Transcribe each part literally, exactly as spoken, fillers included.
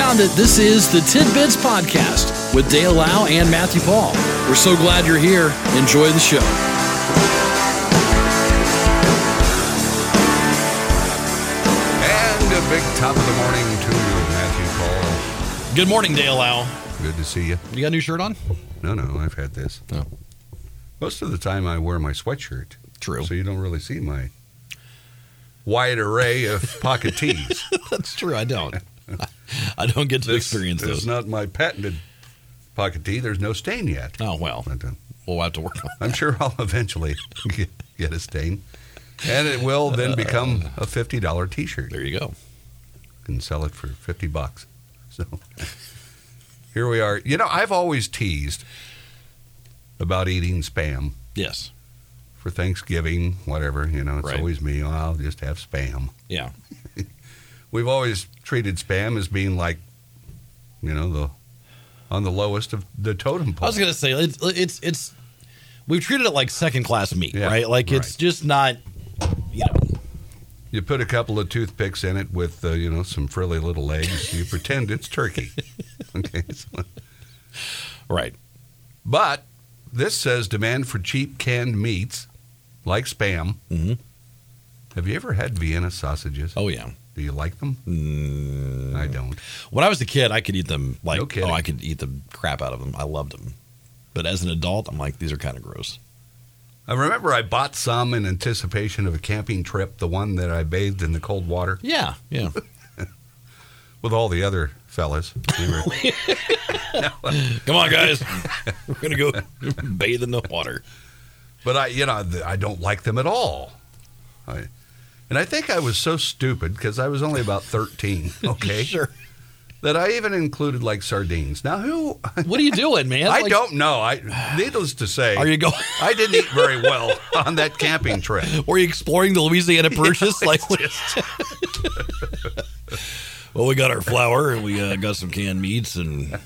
found it. This is the Tidbits Podcast with Dale Lau and Matthew Paul. We're so glad you're here. Enjoy the show. And a big top of the morning to you, Matthew Paul. Good morning, Dale Lau. Good to see you. You got a new shirt on? No, no, I've had this. Oh. Most of the time I wear my sweatshirt. True. So you don't really see my wide array of pocket tees. That's true. I don't. I don't get to this, experience this those. is not my patented pocket tee. There's no stain yet. Oh, well. But, uh, We'll have to work on that. I'm sure I'll eventually get, get a stain. And it will then become a fifty dollars T-shirt. There you go. Can sell it for fifty bucks. So here we are. You know, I've always teased about eating Spam Yes. for Thanksgiving, whatever. You know, it's Right. always me. Oh, I'll just have Spam. Yeah. We've always treated Spam as being like, you know, the on the lowest of the totem pole. I was going to say, it's, it's, it's, we've treated it like second class meat, Yeah, right? Like it's right. just not, you know. You put a couple of toothpicks in it with, uh, you know, some frilly little legs. You pretend it's turkey. Okay. So, Right. but this says demand for cheap canned meats like Spam. Mm-hmm. Have you ever had Vienna sausages? Oh, yeah. Do you like them? Mm. I don't. When I was a kid, I could eat them like, No kidding. oh, I could eat the crap out of them. I loved them. But as an adult, I'm like, these are kind of gross. I remember I bought some in anticipation of a camping trip, the one that I bathed in the cold water Yeah, yeah. with all the other fellas. We were, Come on, guys. We're going to go bathe in the water. but I, you know, I don't like them at all. I, and I think I was so stupid because I was only about thirteen, okay, Sure. that I even included like sardines. Now, who? What are you doing, man? I Like, don't know. I, needless to say, Are you going? I didn't eat very well on that camping trip. Were you exploring the Louisiana Purchase? You know, like, well, we got our flour and we uh, got some canned meats and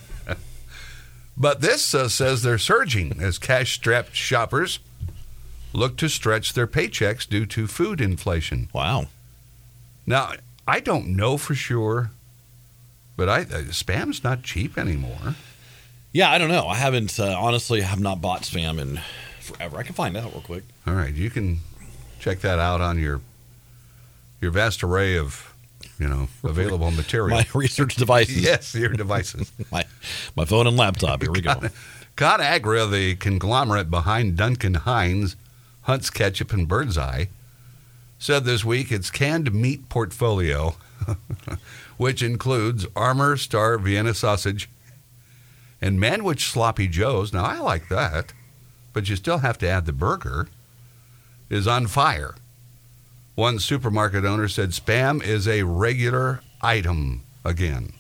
But this uh, says they're surging as cash-strapped shoppers look to stretch their paychecks due to food inflation. wow. Now, I don't know for sure, but I, uh, Spam's not cheap anymore. Yeah, I don't know. I haven't uh, honestly have not bought Spam in forever. I can find out real quick. All right, you can check that out on your your vast array of, you know, available material. My research devices. Yes, your devices. My my phone and laptop. Here we go. ConAgra, the conglomerate behind Duncan Hines, Hunt's Ketchup, and Birdseye, said this week its canned meat portfolio, which includes Armour Star Vienna sausage and Manwich Sloppy Joes, now I like that, but you still have to add the burger, is on fire. One supermarket owner said Spam is a regular item again.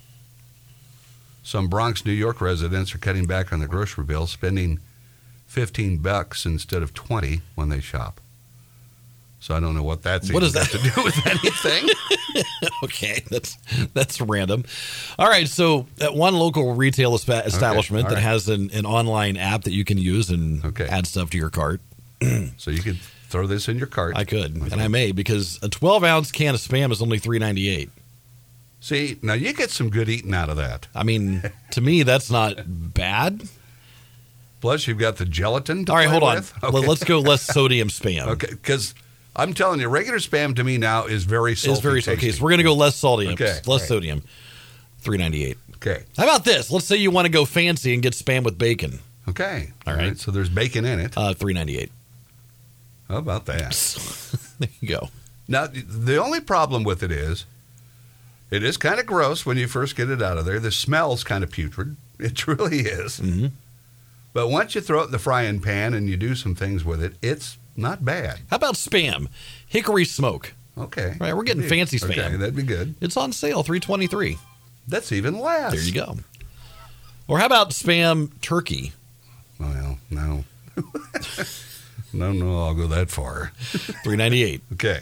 Some Bronx, New York residents are cutting back on the grocery bill, spending fifteen bucks instead of twenty when they shop. So I don't know what that's What even does got to do with anything. Okay, that's that's random. All right, so at one local retail espa- establishment all that right. has an, an online app that you can use and Okay. add stuff to your cart. So you could throw this in your cart. I could, and I may, because a twelve ounce can of Spam is only three ninety-eight. See, now you get some good eating out of that. I mean, to me, that's not bad. Plus, you've got the gelatin to All right, play hold on. with. Let- Let's go less sodium Spam. Okay, because I'm telling you, regular Spam to me now is very salty. It's very tasting. okay. So we're gonna go less sodium, Okay, less right. sodium. three ninety-eight. Okay, How about this? Let's say you want to go fancy and get Spam with bacon. okay. All right. So there's bacon in it. Uh, three ninety-eight. How about that? There you go. Now, the only problem with it is, it is kind of gross when you first get it out of there. The smell's kind of putrid. It truly is. Mm-hmm. But once you throw it in the frying pan and you do some things with it, it's not bad. How about Spam? Hickory smoke. Okay. Right, we're getting fancy Spam. Okay, that'd be good. It's on sale, three twenty-three. That's even less. There you go. Or how about Spam turkey? Well, no. no, no, I'll go that far. three ninety-eight. Okay.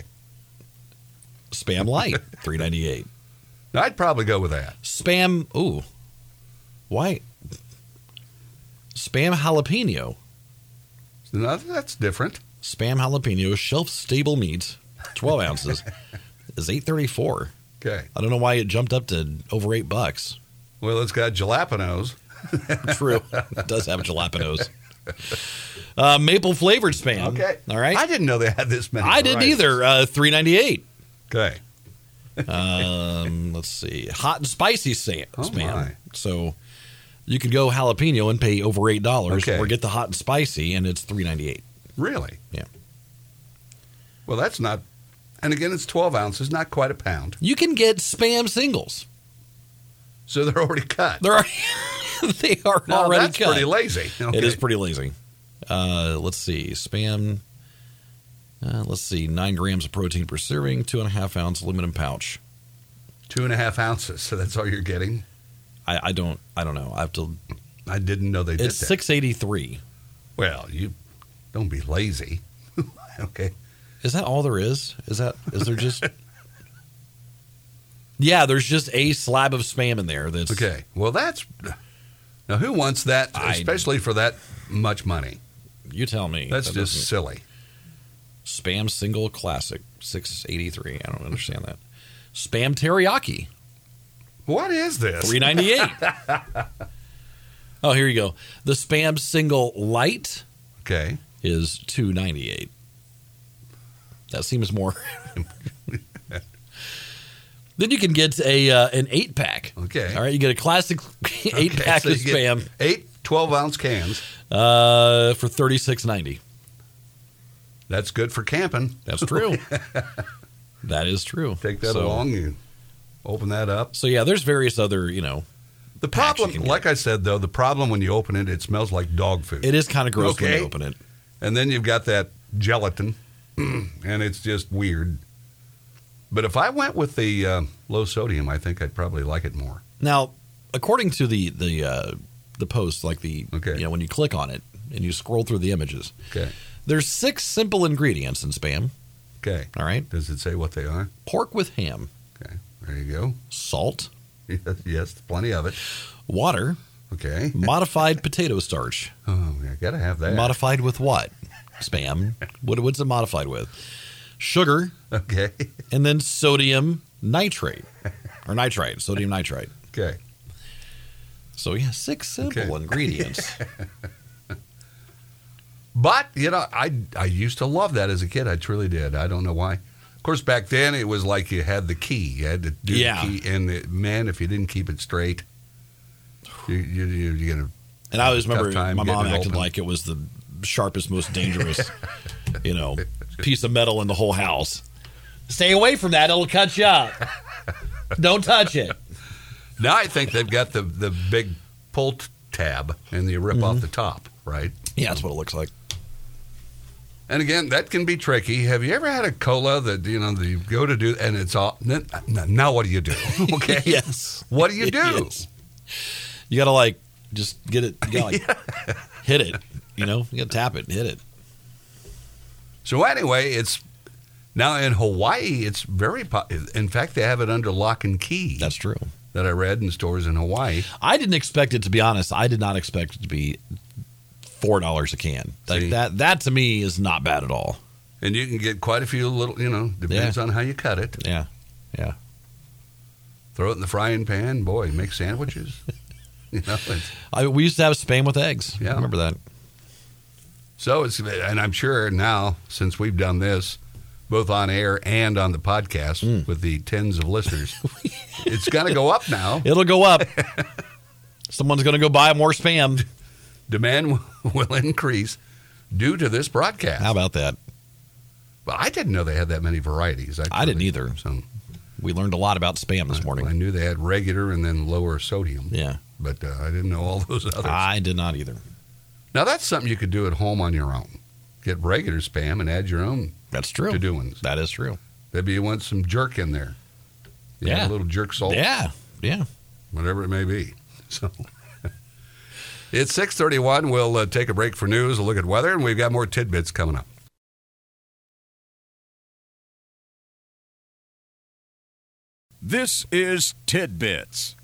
Spam light, three ninety-eight. Now, I'd probably go with that. Spam, ooh. Why? Spam jalapeno. Now, that's different. Spam jalapeno, shelf-stable meat, twelve ounces, is eight thirty-four. Okay. I don't know why it jumped up to over eight bucks. Well, it's got jalapenos. True. It does have jalapenos. Uh, maple flavored Spam. Okay. All right. I didn't know they had this many. I didn't varieties. either. Uh, three ninety-eight. Okay. Um, let's see. Hot and spicy Sam, Oh, Spam. my. So you could go jalapeno and pay over eight dollars, Okay. or get the hot and spicy, and it's three ninety-eight. Really? Yeah. Well, that's not. And again, it's twelve ounces, not quite a pound. You can get Spam singles. So they're already cut. They're they are Now, already that's cut. pretty lazy. Okay. It is pretty lazy. Uh, let's see. Spam. Uh, let's see. Nine grams of protein per serving, two and a half ounce aluminum pouch. Two and a half ounces. So that's all you're getting. I, I don't. I don't know. I have to. I didn't know they did It's that. six eighty-three. Well, you don't be lazy. Okay. Is that all there is? Is that? Is there just? Yeah, there's just a slab of Spam in there. That's Okay. Well, that's now who wants that, I- especially for that much money? You tell me. That's That just doesn't- silly. Spam single classic six eighty-three. I don't understand that. Spam teriyaki What is this? three ninety-eight. Oh, here you go. The Spam single light Okay. is two ninety-eight. That seems more. Then you can get a uh, an eight pack. Okay. All right, you get a classic eight Okay, pack so of you get Spam Eight twelve ounce cans. uh, for thirty-six ninety. That's good for camping. That's true. That is true. Take that So- along. You open that up. So yeah, there's various other, you know, The packs you problem, can get. like I said, though, the problem when you open it, it smells like dog food. it is kind of gross when Okay. you open it. And then you've got that gelatin, and it's just weird. But if I went with the uh, low sodium, I think I'd probably like it more. Now, according to the the uh, the post, like the Okay. you know when you click on it and you scroll through the images, Okay. there's six simple ingredients in Spam. Okay. All right, Does it say what they are? pork with ham, Okay. There you go. salt, Yes, yes, plenty of it. water, Okay. modified potato starch. Oh, I got to have that. Modified with what? Spam. What, what's it modified with? Sugar, Okay. and then sodium nitrate or nitrite, sodium nitrite. Okay. So yeah, six simple Okay. ingredients. But, you know, I, I used to love that as a kid. I truly did. I don't know why. Of course, back then, it was like you had the key. You had to do Yeah. the key. And, it, man, if you didn't keep it straight, you, you, you, you're going to... And I always Tough remember time my getting mom it acted open. like it was the sharpest, most dangerous, you know, piece of metal in the whole house. Stay away from that; it'll cut you up. Don't touch it. Now I think they've got the, the big pull t- tab, and you rip Mm-hmm. off the top, right? Yeah, that's what it looks like. And again, that can be tricky. Have you ever had a cola that, you know, that you go to do, and it's all... Then, now what do you do? Okay. Yes. What do you do? Yes. You gotta like just get it. You gotta like hit it. You know, you gotta tap it and hit it. So anyway, it's now in Hawaii. It's very po- in fact they have it under lock and key. That's true. that I read in stores in Hawaii. I didn't expect it to be honest. I did not expect it to be four dollars a can. Like See? that. That to me is not bad at all. And you can get quite a few little, you know, depends Yeah. on how you cut it. Yeah, yeah. Throw it in the frying pan, boy, make sandwiches. you know, it's, I, we used to have Spam with eggs. Yeah. I remember that. so it's, and I'm sure now since we've done this, both on air and on the podcast Mm. with the tens of listeners, it's going to go up now. It'll go up. Someone's going to go buy more Spam. Demand will increase due to this broadcast. How about that? Well, I didn't know they had that many varieties. I didn't either. So We learned a lot about Spam this I morning. knew they had regular and then lower sodium, Yeah. but uh, I didn't know all those others. I did not either. Now, that's something you could do at home on your own. Get regular Spam and add your own That's true. to-do ones. That is true. Maybe you want some jerk in there. You know, Yeah. a little jerk salt, Yeah. Yeah. whatever it may be. So it's six thirty-one. We'll uh, take a break for news, a look at weather, and we've got more tidbits coming up. This is Tidbits.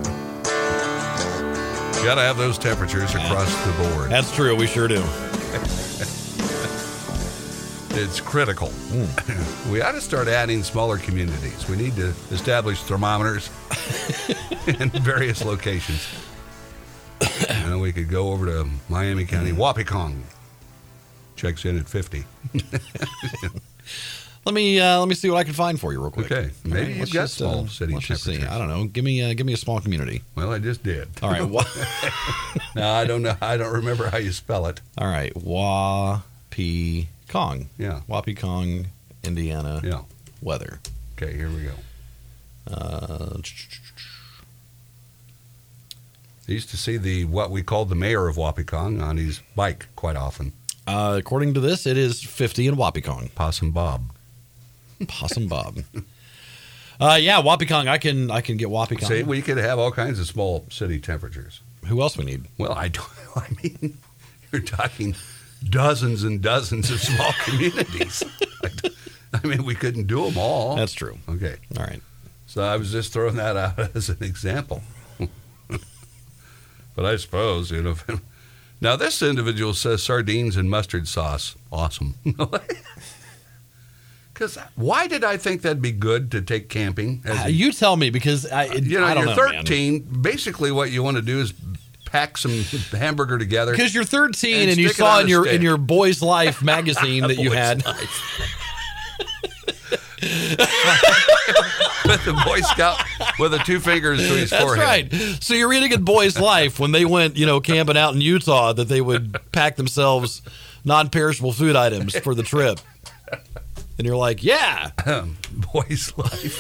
Got to have those temperatures across the board. That's true. We sure do. It's critical. We ought to start adding smaller communities. We need to establish thermometers in various locations. You know, we could go over to Miami County. Wapikong checks in at fifty. Let me uh, let me see what I can find for you real quick. Okay, maybe All right, you've let's got just, small uh, city let's just see. temperatures. I don't know. Give me uh, give me a small community. Well, I just did. All right. Wa- No, I don't know. I don't remember how you spell it. All right. Wapikong. Yeah. Wapikong, Indiana. Yeah. Weather. Okay, here we go. Uh, I used to see the what we called the mayor of Wapikong on his bike quite often. uh, according to this, it is fifty in Wapikong. Possum Bob. Possum Bob. Uh, yeah, Wapikong. I can I can get Wapikong. See, we could have all kinds of small city temperatures. Who else we need? Well, I don't. I mean, you're talking dozens and dozens of small communities. I, I mean, we couldn't do them all. That's true. Okay. All right. So I was just throwing that out as an example. But I suppose, you know. Now, this individual says sardines and mustard sauce. Awesome. Because why did I think that'd be good to take camping? As Uh, a- you tell me because I you know, I don't you're know, man. thirteen. Basically, what you want to do is pack some hamburger together. Because you're thirteen And and, you stick it saw on in a your stick. in your Boys Life magazine that you Boys had. With the Boy Scout with the two fingers to his That's forehead. right. So you're reading in Boys Life when they went, you know, camping out in Utah that they would pack themselves non-perishable food items for the trip. And you're like, yeah, Um, Boy's Life.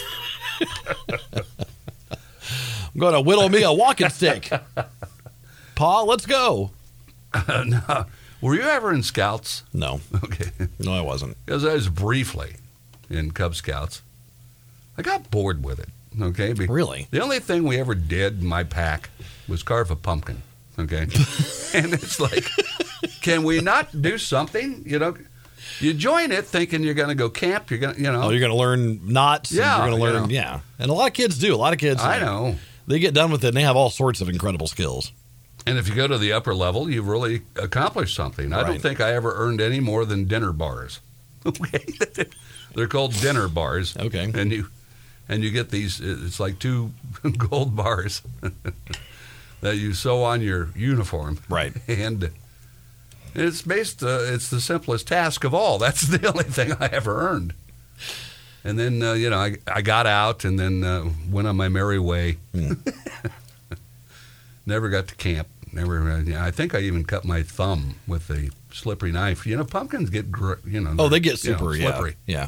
I'm going to whittle me a walking stick. Pa, let's go. Uh, no. Were you ever in Scouts? No, Okay. no, I wasn't. Because I was briefly in Cub Scouts. I got bored with it. Okay. Be- Really? The only thing we ever did in my pack was carve a pumpkin. Okay. And it's like, can we not do something? You know, you join it thinking you're going to go camp. You're going to, you know. Oh, you're going to learn knots. and Yeah, You're going to you learn, know. yeah. And a lot of kids do. A lot of kids. I know. They get done with it and they have all sorts of incredible skills. And if you go to the upper level, you've really accomplished something. I don't Right. think I ever earned any more than dinner bars. Okay. They're called dinner bars. Okay. And you and you get these, it's like two gold bars that you sew on your uniform. Right. And it's based, uh, it's the simplest task of all. That's the only thing I ever earned. And then, uh, you know, I, I got out and then uh, went on my merry way. Hmm. Never got to camp. Never. Uh, yeah, I think I even cut my thumb with a slippery knife. You know, pumpkins get, gr- you know. Oh, they get you know, super, yeah. slippery. Yeah.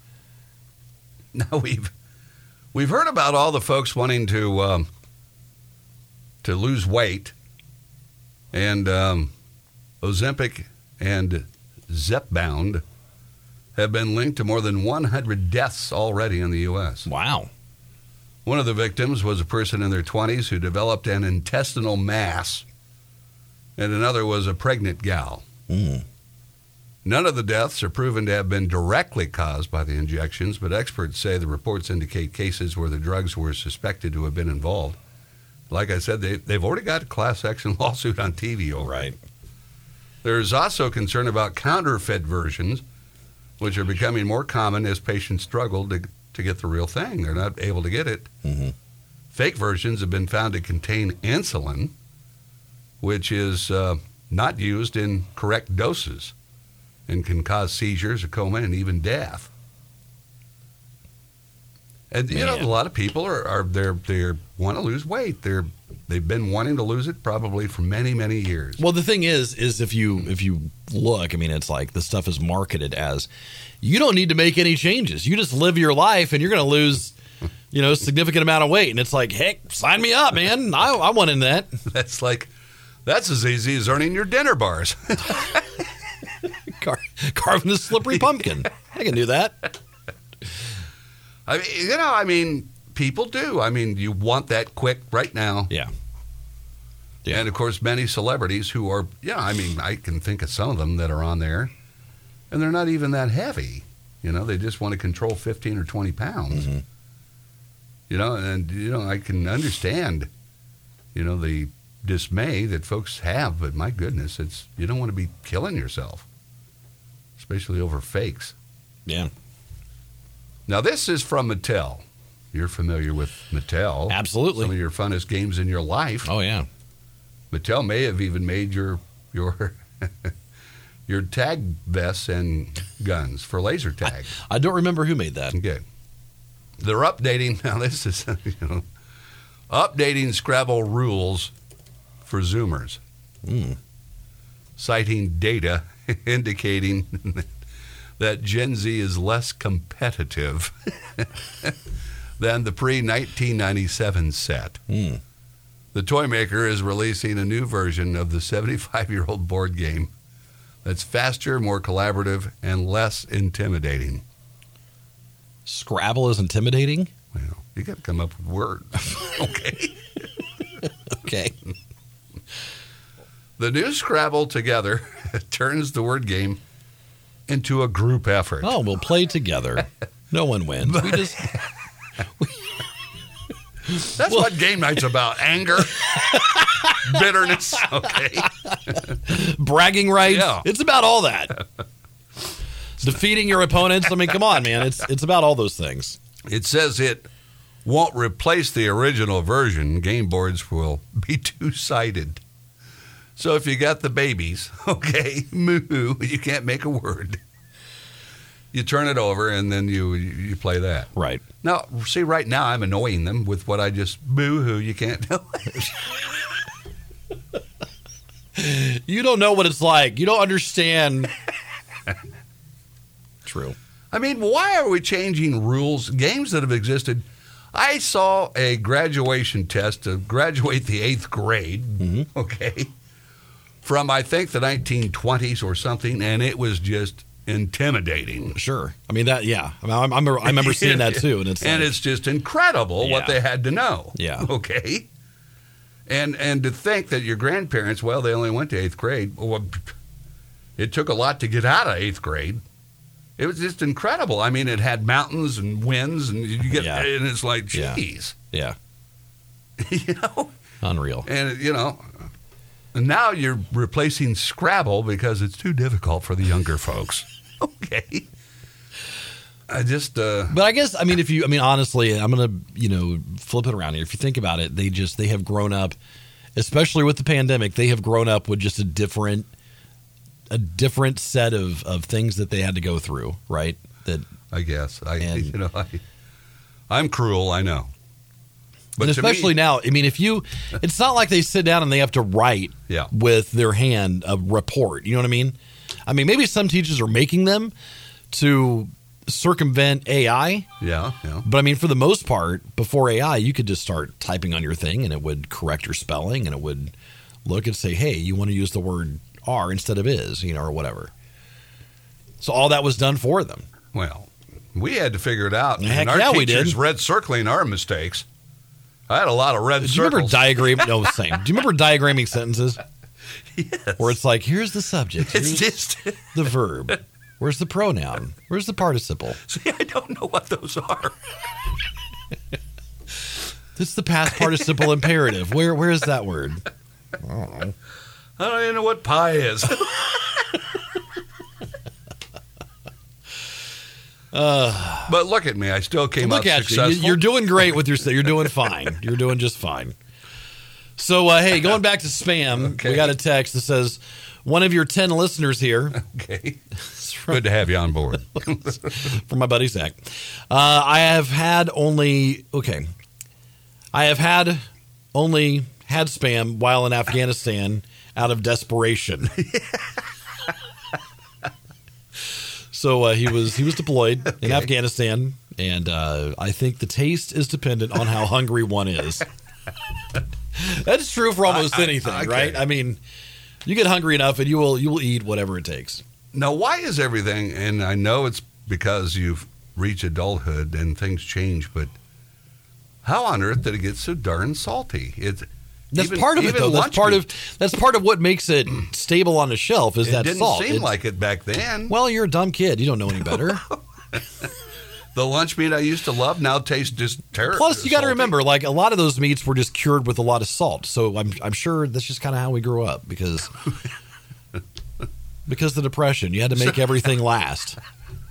Now we've we've heard about all the folks wanting to um, to lose weight, and um, Ozempic and Zepbound have been linked to more than one hundred deaths already in the U S. Wow. One of the victims was a person in their twenties who developed an intestinal mass, and another was a pregnant gal. Mm. None of the deaths are proven to have been directly caused by the injections, but experts say the reports indicate cases where the drugs were suspected to have been involved. Like I said, they, they've already got a class action lawsuit on T V over it. Right. There's also concern about counterfeit versions, which are becoming more common as patients struggle to, to get the real thing. They're not able to get it. Mm-hmm. Fake versions have been found to contain insulin, which is uh, not used in correct doses and can cause seizures, a coma, and even death. And you know, Man. a lot of people are, are they're they want to lose weight. They're they've been wanting to lose it probably for many many years. Well, the thing is, is if you if you look, I mean, it's like the stuff is marketed as you don't need to make any changes. You just live your life, and you're going to lose, you know, a significant amount of weight. And it's like, heck, sign me up, man. I, I want in that. That's like that's as easy as earning your dinner bars. Car- carving a slippery pumpkin. I can do that. I mean, you know, I mean, people do. I mean, you want that quick right now. Yeah. Yeah. And of course, many celebrities who are, yeah, I mean, I can think of some of them that are on there, and they're not even that heavy. You know, they just want to control fifteen or twenty pounds. Mhm. You know, and, you know, I can understand, you know, the dismay that folks have, but my goodness, it's, you don't want to be killing yourself. especially over fakes. Yeah. Now, this is from Mattel. You're familiar with Mattel. Absolutely. Some of your funnest games in your life. Oh, yeah. Mattel may have even made your your your tag vests and guns for laser tag. I, I don't remember who made that. Okay. They're updating, now this is, you know, updating Scrabble rules for Zoomers, Mm. citing data indicating that Gen Z is less competitive than the pre nineteen ninety-seven set. Mm. The toy maker is releasing a new version of the seventy-five-year-old board game that's faster, more collaborative, and less intimidating. Scrabble is intimidating? Well, you got to come up with words. Okay. Okay. The new Scrabble Together turns the word game into a group effort. Oh, we'll play together. No one wins. We just That's what game night's about. Anger, bitterness. Okay. bragging rights. Yeah. It's about all that. Defeating your opponents. I mean, come on, man. It's it's about all those things. It says it won't replace the original version. Game boards will be two-sided. So if you got the babies, okay, moo, you can't make a word. You turn it over and then you you play that. Right. Now, see, right now I'm annoying them with what I just boo-hoo. You can't do it. You don't know what it's like. You don't understand. True. I mean, why are we changing rules? Games that have existed. I saw a graduation test to graduate the eighth grade, Mm-hmm. okay, from I think the nineteen twenties or something, and it was just intimidating. Sure. I mean, that, yeah. I, mean, I, remember, I remember seeing that too. And it's and like, it's just incredible what Yeah. they had to know. Yeah. Okay. And and to think that your grandparents, well, they only went to eighth grade. Well, it took a lot to get out of eighth grade. It was just incredible. I mean, it had mountains and winds, and you get, Yeah. and it's like, Yeah. geez, yeah. you know. Unreal. And you know, and now you're replacing Scrabble because it's too difficult for the younger folks. Okay. I just, uh, But I guess, I mean, if you, I mean, honestly, I'm going to, you know, flip it around here. If you think about it, they just, they have grown up, especially with the pandemic, they have grown up with just a different, a different set of, of things that they had to go through, right? That, I guess I, And- you know, I, I'm cruel. I know. and to especially me- now, I mean, if you, it's not like they sit down and they have to write Yeah. with their hand a report. You know what I mean? I mean, maybe some teachers are making them to circumvent A I. Yeah, yeah. But I mean, for the most part, before A I, you could just start typing on your thing and it would correct your spelling and it would look and say, hey, you want to use the word are instead of is, you know, or whatever. So all that was done for them. Well, we had to figure it out. Heck and our yeah, we teachers did. red circling our mistakes. I had a lot of red Do you remember circles. diagram? No, same. Do you remember diagramming sentences Yes. where it's like, here's the subject, It's here's just, the verb, where's the pronoun, where's the participle? see, I don't know what those are. It's the past participle imperative. Where where is that word? I don't know. I don't even know what pie is. Uh, but look at me. I still came Look out at you. successful. You- You're doing great with your. You're doing fine. You're doing just fine. So uh, hey, going back to spam, Okay. we got a text that says one of your ten listeners here Okay. Good to have you on board. from my buddy Zach. Uh, I have had only okay. I have had only had spam while in Afghanistan out of desperation. So uh, he was he was deployed in Okay. Afghanistan, and uh, I think the taste is dependent on how hungry one is. That's true for almost I- I- anything, okay. right? I mean, you get hungry enough, and you will you will eat whatever it takes. Now, why is everything, and I know it's because you've reached adulthood and things change, but how on earth did it get so darn salty? It's That's even- part of it, even though. That's lunch part meat. of that's part of what makes it stable on the shelf is It that didn't salt. seem It's- like it back then. well, you're a dumb kid. You don't know any better. The lunch meat I used to love now tastes just terrible. Plus, you got to remember, like a lot of those meats were just cured with a lot of salt. So I'm I'm sure that's just kind of how we grew up because Because of the Depression. You had to make everything last.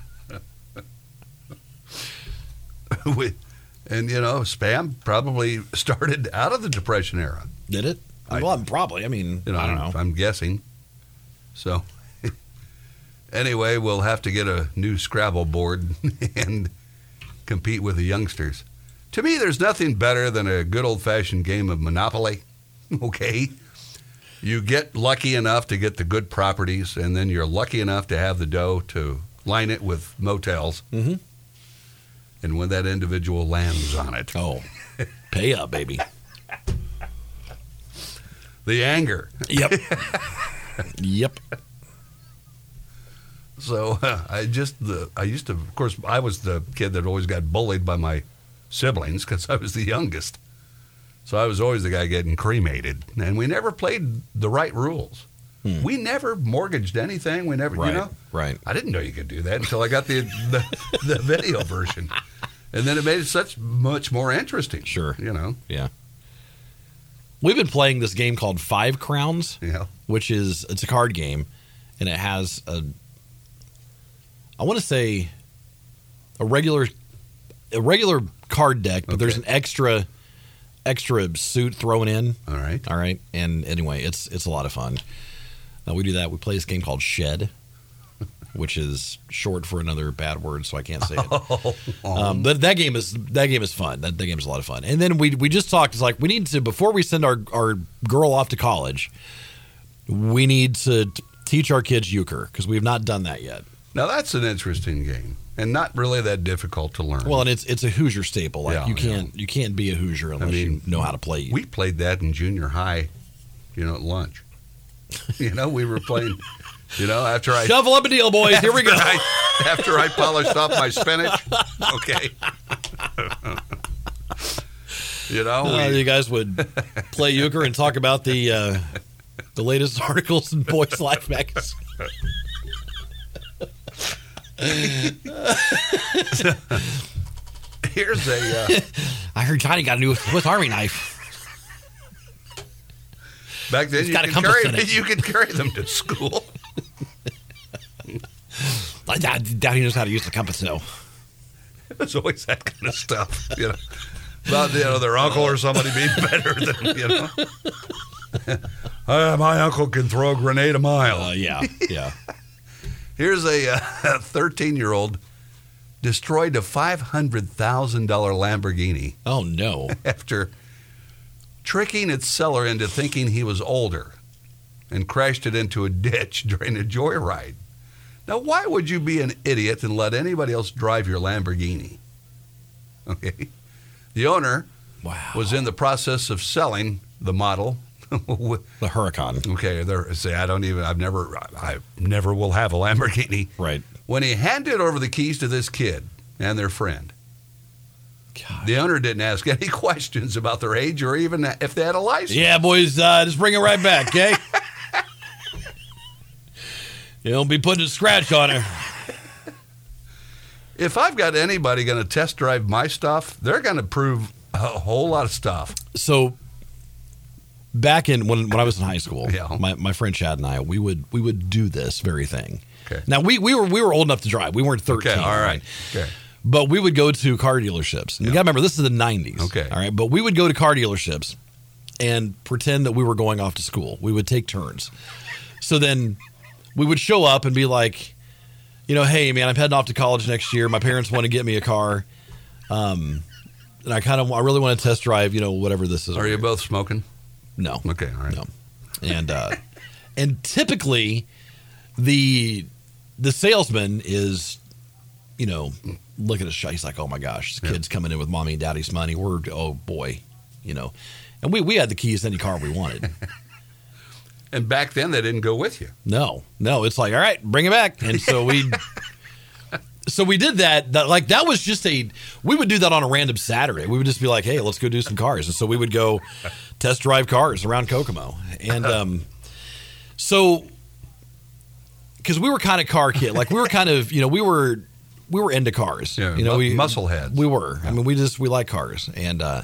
We, and, you know, Spam probably started out of the Depression era. Did it? I- well, probably. I mean, You know, I don't know. I'm guessing. So, anyway, we'll have to get a new Scrabble board and compete with the youngsters. To me, there's nothing better than a good old-fashioned game of Monopoly. Okay? You get lucky enough to get the good properties, and then you're lucky enough to have the dough to line it with motels. Mm-hmm. And when that individual lands on it, Oh, pay up, baby. the anger. Yep. Yep. So uh, I just, the, I used to, of course, I was the kid that always got bullied by my siblings because I was the youngest. So I was always the guy getting cremated. And we never played the right rules. Hmm. We never mortgaged anything. We never, Right. you know. Right. I didn't know you could do that until I got the, the, the video version. And then it made it such much more interesting. Sure. You know. Yeah. We've been playing this game called Five Crowns, Yeah. which is, it's a card game, and it has a, I want to say, a regular, a regular card deck, but Okay. there's an extra, extra suit thrown in. All right. All right. And anyway, it's it's a lot of fun. Uh, we do that. We play this game called Shed, which is short for another bad word, so I can't say it. Um, but that game is that game is fun. That, that game is a lot of fun. And then we we just talked. It's like we need to, before we send our our girl off to college, we need to t- teach our kids euchre because we have not done that yet. Now that's an interesting game and not really that difficult to learn. Well, and it's it's a Hoosier staple. Like Yeah, you can't you can't be a Hoosier unless mean, you know how to play. we played that in junior high, you know, at lunch. You know, we were playing, you know, after I Shovel up a deal, boys. Here we go. I, after I polished off my spinach. Okay. You know, Uh, we, you guys would play euchre and talk about the uh, the latest articles in Boys Life magazine. here's a uh, I heard Johnny got a new Swiss Army knife. back then It's you got a could compass carry in it. you could carry them to school. Dad, Daddy knows how to use the compass now. There's always that kind of stuff, you know, about you know their uncle or somebody being better than you know. Uh, my uncle can throw a grenade a mile. Uh, yeah, yeah. Here's a thirteen-year-old destroyed a five hundred thousand dollars Lamborghini Oh no. after tricking its seller into thinking he was older and crashed it into a ditch during a joyride. Now, why would you be an idiot and let anybody else drive your Lamborghini? Okay. The owner Wow. was in the process of selling the model. The Huracan. Okay, there. Say I don't even. I've never. I never will have a Lamborghini. Right. When he handed over the keys to this kid and their friend, God. the owner didn't ask any questions about their age or even if they had a license. Yeah, boys, uh, just bring it right back, okay? You don't be putting a scratch on her. If I've got anybody going to test drive my stuff, they're going to prove a whole lot of stuff. So back in when when I was in high school, Yeah. my, my friend Chad and I, we would we would do this very thing. Okay. Now we, we were we were old enough to drive. We weren't thirteen. Okay, all right. Okay. But we would go to car dealerships. And you got to remember, this is the nineties. Okay. All right. But we would go to car dealerships and pretend that we were going off to school. We would take turns. So then we would show up and be like, you know, hey, man, I'm heading off to college next year. My parents want to get me a car. Um, and I kind of, I really want to test drive, you know, whatever this is. Are you both smoking? No. Okay, all right. No. And, uh, and typically the, the salesman is, you know, look at his shot. He's like, oh my gosh, this Yeah. kid's coming in with mommy and daddy's money. We're, oh boy, you know, and we, we had the keys to any car we wanted. And back then, they didn't go with you. No, no, it's like, all right, bring it back. And so we, so we did that, that. Like, that was just a, we would do that on a random Saturday. We would just be like, hey, let's go do some cars. And so we would go test drive cars around Kokomo. And um, so, because we were kind of car kid, like we were kind of, you know, we were, we were into cars. Yeah, you know, mu- we muscle heads. We were. I mean, we just, we like cars. And uh,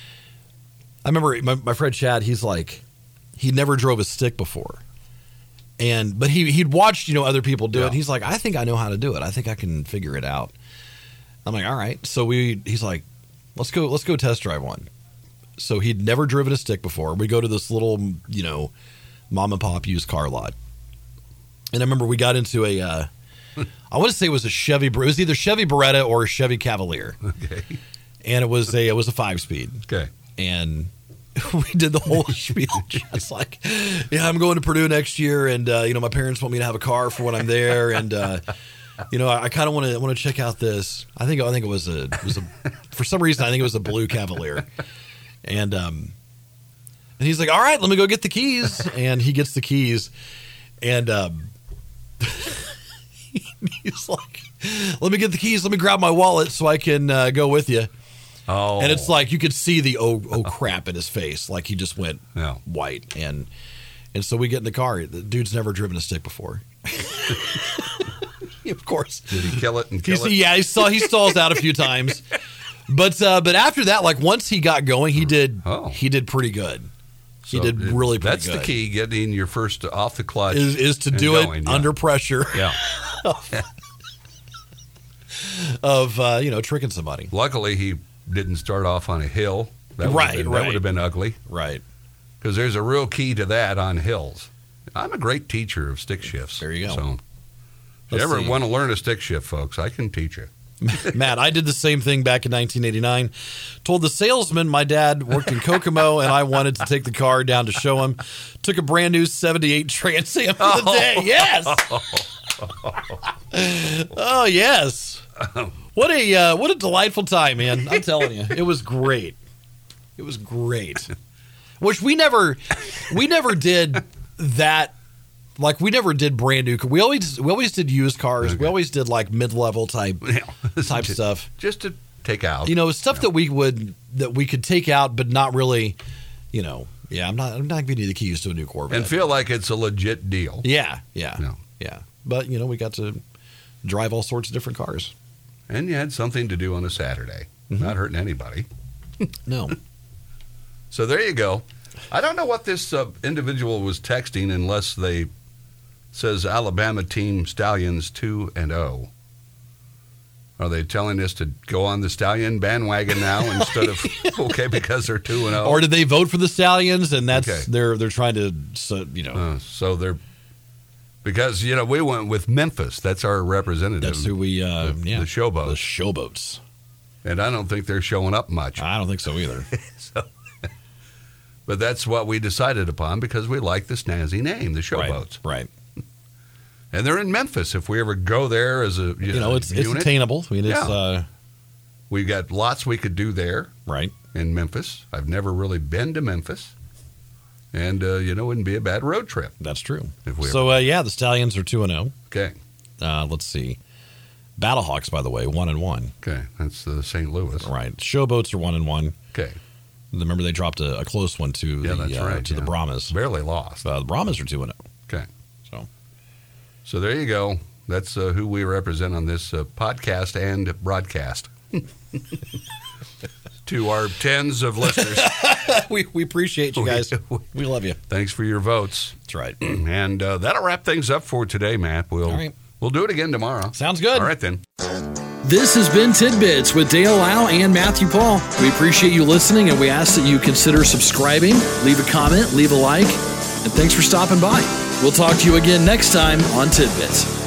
I remember my, my friend Chad, he's like, he never drove a stick before. And but he he'd watched, you know, other people do Yeah. it. He's like, I think I know how to do it. I think I can figure it out. I'm like, all right. So we he's like, let's go let's go test drive one. So he'd never driven a stick before. We go to this little, you know, mom and pop used car lot. And I remember we got into a uh, I want to say it was a Chevy. It was either Chevy Beretta or a Chevy Cavalier. Okay. And it was a it was a five speed. Okay. And we did the whole spiel. Just like, yeah, I'm going to Purdue next year, and uh, you know, my parents want me to have a car for when I'm there, and uh, you know, I, I kind of want to want to check out this. I think I think it was a it was a for some reason I think it was a blue Cavalier, and um, and he's like, all right, let me go get the keys, and he gets the keys, and um, he's like, let me get the keys, let me grab my wallet so I can uh, go with you. Oh. And it's like you could see the oh oh crap in his face, like he just went Yeah. white. And and so we get in the car. The dude's never driven a stick before. Of course. Did he kill it and kill He's, it? yeah, he saw he stalls out a few times, but uh, but after that, like once he got going, he did Oh. he did pretty good. He So did it- really pretty That's good. the key, getting your first off the clutch. Is is to and do going, it yeah. under pressure Yeah. of uh, you know tricking somebody. Luckily, he didn't start off on a hill. That would Right, have been, right. That would have been ugly, Right. because there's a real key to that on hills. I'm a great teacher of stick shifts. There you go. So, if you Let's ever see. want to learn a stick shift, folks, I can teach you. Matt, I did the same thing back in nineteen eighty-nine. Told the salesman my dad worked in Kokomo and I wanted to take the car down to show him. Took a brand new seventy-eight Trans Am for the day. Yes. Oh, yes. What a uh, what a delightful time, man. I'm telling you. It was great. It was great. Which we never we never did that. Like we never did brand new. We always we always did used cars. Okay. We always did like mid level type type Just- stuff. Just to take out. You know, stuff that we would that we could take out, but not really. You know, yeah. I'm not. I'm not giving you the keys to a new Corvette. and feel like it's a legit deal. yeah, yeah, No. yeah. But you know, we got to drive all sorts of different cars. And you had something to do on a Saturday. Mm-hmm. Not hurting anybody. No, So there you go. I don't know what this uh, individual was texting unless they says Alabama team Stallions two and oh. Are they telling us to go on the Stallion bandwagon now instead of okay because they're two and oh? or did they vote for the Stallions and that's Okay. they're they're trying to so, you know Uh, so they're because you know we went with Memphis. That's our representative. that's who we uh, the, yeah the Showboats, the Showboats. and I don't think they're showing up much. I don't think so either. But that's what we decided upon because we like the snazzy name, the Showboats. right, right. And they're in Memphis. If we ever go there as a you, You know, it's it's unit, attainable. I mean, it's Yeah. uh, we got lots we could do there right. in Memphis. I've never really been to Memphis, and uh, you know, it wouldn't be a bad road trip. That's true. If we So uh, yeah, the Stallions are two and zero. Okay, Uh, let's see. Battlehawks, by the way, one and one. okay, that's the Saint Louis. Right. Showboats are one and one. Okay, Remember they dropped a, a close one to yeah, the that's uh, right. to yeah. the Brahmas. barely lost. Uh, the Brahmas are two and zero. Okay, So so there you go. That's uh, who we represent on this uh, podcast and broadcast. To our tens of listeners, we we appreciate you guys. We- We love you. thanks for your votes. That's right. And uh, that'll wrap things up for today, Matt. We'll All right. we'll do it again tomorrow. Sounds good. All right then. This has been Tidbits with Dale Lau and Matthew Paul. We appreciate you listening, and we ask that you consider subscribing, leave a comment, leave a like, and thanks for stopping by. We'll talk to you again next time on Tidbits.